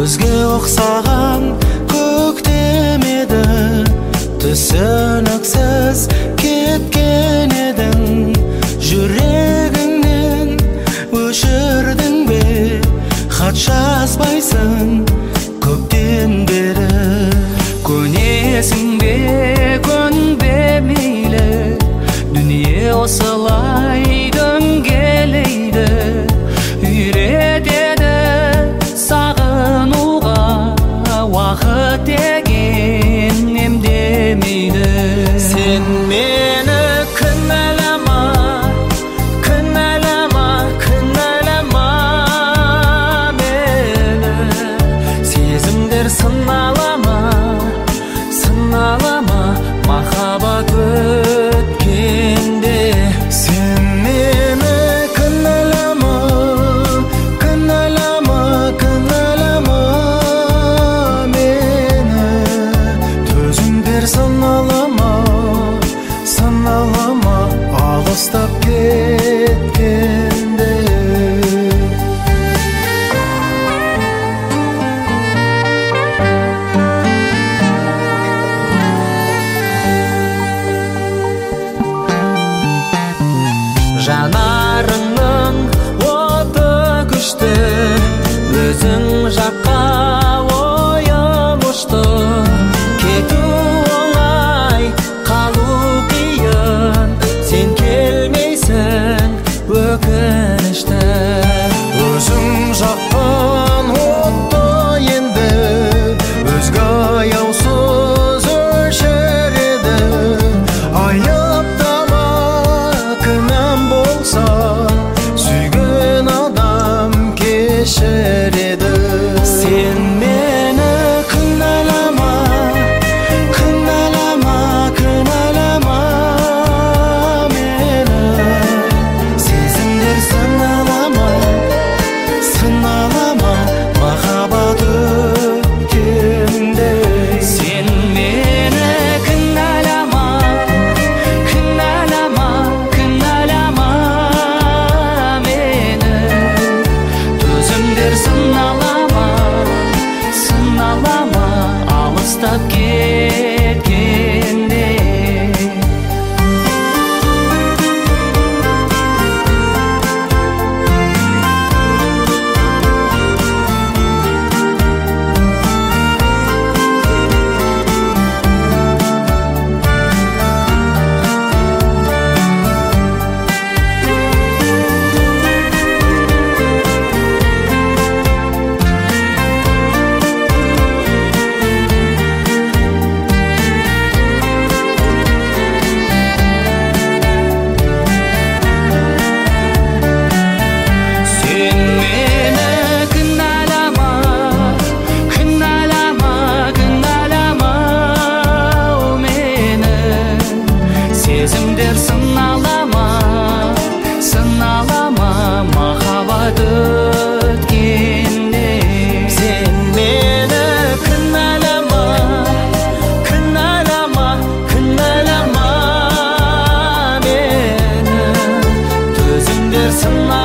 Көзге оқсаған көктем еді, түсініксіз кеткен едің. Жүрегіңнен өшірдің бе, хат жазбайсың көптен бері. Көнесің бе, көнбе мейлі, дүние осылай дөңгелейді. Үйретеді сағынуға, уақыт деген емдемейді. Сен мені кінәлама, кінәлама, кінәлама мені. Сезімдер сыналама, сыналама, махаббат өткенде. Сен мені кінәлама, кінәлама, кінәлама мені. Төзімдер сыналама, сыналама, алыстап кеткенде. Жанарыңның оты күшті, өзің жаққа ойым ұшты. Кету оңай, қалу қиын, сен келмейсің өкінішті. Өзің жаққан отты енді, өзге аяусыз өшіреді. Айыптама, кінәм болса, сүйген адам кешіреді. Сен мені кінәлама, кінәлама, кінәлама мені. Сезімдер сыналама, сыналама, махаббат өткенде. Сен мені кінәлама, кінәлама, кінәлама мені. Төзімдер сыналама, сыналама, алыстап кеткенде. Сен мені кінәлама, кінәлама, кінәлама мені. Сезімдер сыналама, сыналама, махаббат өткенде. Сен мені кінәлама, кінәлама, кінәлама мені. Төзімдер сыналама,